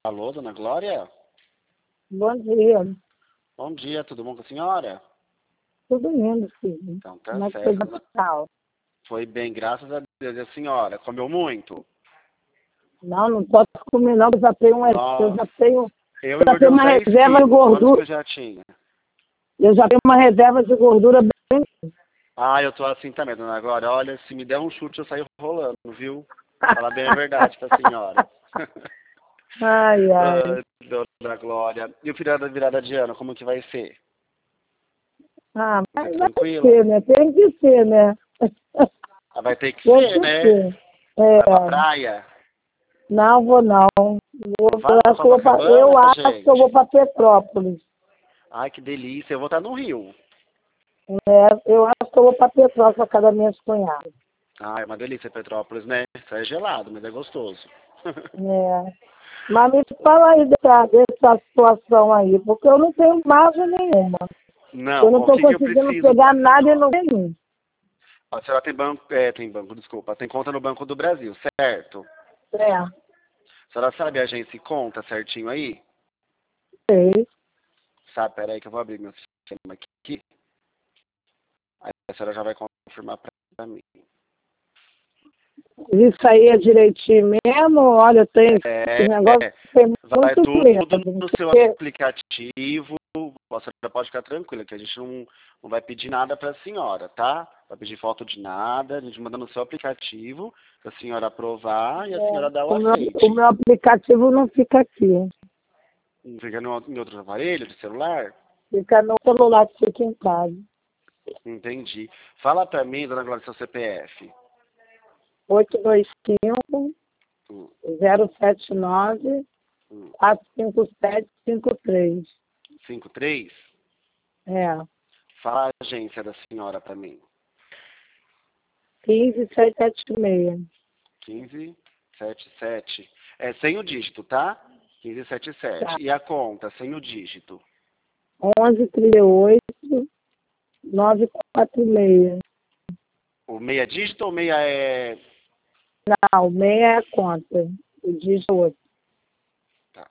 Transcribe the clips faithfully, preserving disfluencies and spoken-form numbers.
Alô, dona Glória? Bom dia. Bom dia, tudo bom com a senhora? Tudo lindo, filho. Então tá Como é que foi certo. o Natal? Foi bem, graças a Deus. E a senhora, comeu muito? Não, não posso comer não, eu já tenho uma, eu Nossa, já tenho, eu já engordei tenho uns uma dez reserva de quilos. Quantos que gordura. eu já tinha? Eu já tenho uma reserva de gordura bem. Ah, eu tô assim também, dona Glória. Olha, se me der um chute, eu saio rolando, viu? Falar bem a verdade pra senhora. Ai, ai. Ah, dona Glória. E o feriado da virada de ano, como que vai ser? Ah, Vai ser mas vai tranquilo? ser, né? Tem que ser, né? Ah, vai ter que Tem ser, que né? ser. Vai pra É, praia? não vou não. Vou, Não eu vai pra acho que eu vou pra, Copacabana, eu acho que eu vou gente? para Petrópolis. Ai, que delícia. Eu vou estar no Rio. É, eu acho que eu vou para Petrópolis com a casa das minhas cunhadas. Ah, é uma delícia Petrópolis, né? Isso é gelado, mas é gostoso. É. Mas me fala aí dessa, dessa situação aí, porque eu não tenho margem nenhuma. Eu Não, não o estou que que eu conseguindo preciso pegar da nada e senhora? não nenhum. A senhora tem banco, é, tem banco, desculpa, tem conta no Banco do Brasil, certo? É, A senhora sabe a agência e conta certinho aí? sei. Sabe, peraí que eu vou abrir meu sistema aqui. Aí a senhora já vai confirmar pra mim. Isso aí é direitinho mesmo? Olha, tem esse negócio É, tem vai muito tudo medo. no seu Porque, aplicativo. A senhora pode ficar tranquila, que a gente não, não vai pedir nada para a senhora, tá? Vai pedir foto de nada, a gente manda no seu aplicativo, para a senhora aprovar e a é, senhora dá o o, meu, o aceite. meu aplicativo não fica aqui. Fica no, em outro aparelho de celular? Fica no celular que fica em casa. Entendi. Fala para mim, dona Glória, seu C P F. oito dois cinco, Hum, zero sete nove, hum. quatro cinco sete cinco três. cinco três? É, Fala a agência da senhora para mim. quinze seiscentos e setenta e seis. quinze setenta e sete. É sem o dígito, tá? quinze setenta e Tá. sete. E a conta, sem o dígito? onze trinta e oito, novecentos e quarenta e seis. O meia dígito ou meia é... Não, meia é a conta. O dígito é outro. Tá.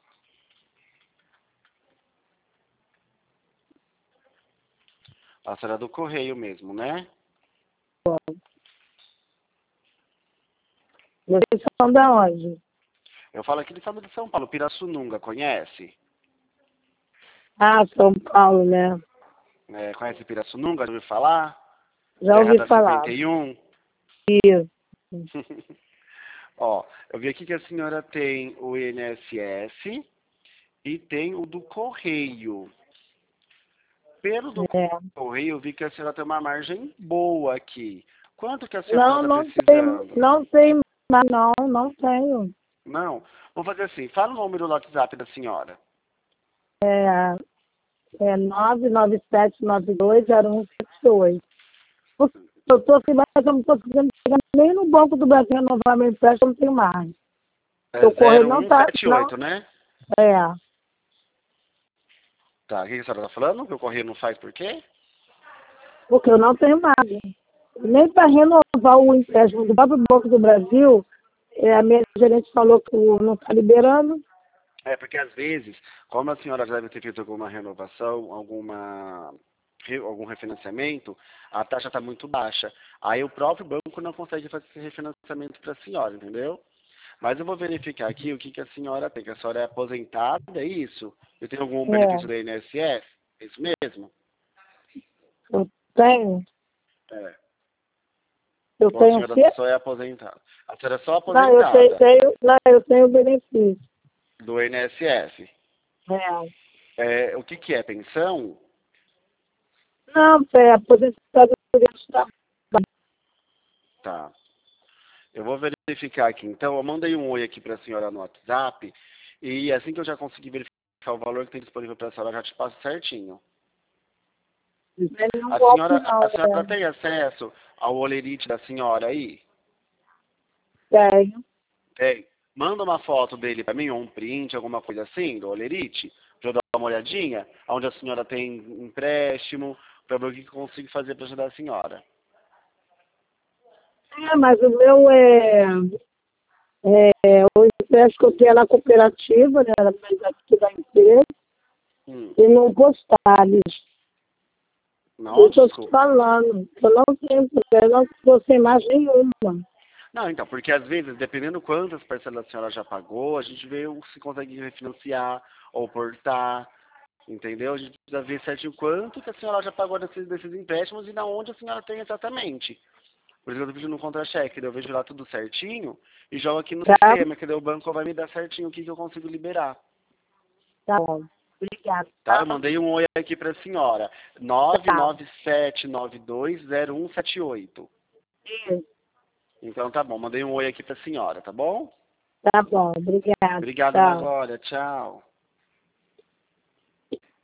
A senhora é do correio mesmo, né? Vocês são da onde? Eu falo aqui do estado de São Paulo, Pirassununga, conhece? Ah, São Paulo, né? É, conhece Pirassununga? Já ouviu falar? Já Terra ouvi da falar. cinquenta e um? Isso. Ó, eu vi aqui que a senhora tem o I N S S e tem o do correio. Pelo do É. correio, eu vi que a senhora tem uma margem boa aqui. Quanto que a senhora Não, está não tem, precisando? não tem, não, não tenho. Não? Vamos fazer assim, fala o número do WhatsApp da senhora. É, é nove nove sete nove dois zero um sete oito. Eu estou assim, mas eu não estou conseguindo chegar nem no Banco do Brasil renovar meu empréstimo, eu não tenho mais. É O correio não está, não, zero um sete oito, né? é, Tá, o que a senhora está falando? Que o correio não faz por quê? porque eu não tenho mais. Nem para renovar o empréstimo do próprio Banco do Brasil, é, a minha gerente falou que o- não está liberando. É, porque às vezes, como a senhora já deve ter feito alguma renovação, alguma, re- algum refinanciamento, a taxa está muito baixa. Aí o próprio banco não consegue fazer esse refinanciamento para a senhora, entendeu? Mas eu vou verificar aqui o que, que a senhora tem, que a senhora é aposentada, é isso? Eu tenho algum benefício É, da I N S S? É isso mesmo? eu tenho, É. eu Ou a tenho o senhora quê? só é aposentada? A senhora é só Não, eu tenho, aposentada tenho, não, eu tenho benefício. do I N S S. É. É, o que, que é? Pensão? Não, é aposentadoria de trabalho. Tá. Eu vou verificar aqui. Então, eu mandei um oi aqui para a senhora no WhatsApp e assim que eu já conseguir verificar o valor que tem disponível para a senhora, eu já te passo certinho. Ele não A golpe senhora, não, a senhora é. tem acesso ao olerite da senhora aí? Tenho. Tem. Manda uma foto dele para mim, ou um print, alguma coisa assim, do olerite, para eu dar uma olhadinha, onde a senhora tem empréstimo, para ver o que eu consigo fazer para ajudar a senhora. É, mas o meu é. É, o empréstimo que eu tenho é na cooperativa, né? Ela fez aqui da empresa, Hum. e no postales. Não, Eu estou te desculpa. falando, eu não tenho, eu não estou sem mais nenhuma. Não, então, porque às vezes, dependendo quantas parcelas a senhora já pagou, a gente vê se consegue refinanciar ou portar, entendeu? A gente precisa ver certinho quanto que a senhora já pagou desses, desses empréstimos e na onde a senhora tem exatamente. Por isso que eu tô pedindo um contra-cheque, daí eu vejo lá tudo certinho e jogo aqui no Tá? sistema, que daí o banco vai me dar certinho o que, que eu consigo liberar. Tá bom. Obrigada. Tá? Eu mandei um oi aqui pra senhora. nove Tá. nove sete nove dois zero um sete oito. Isso. Então tá bom, mandei um oi aqui pra senhora, tá bom? Tá bom. Obrigada. Obrigado, Ana Tchau. Glória. Tchau.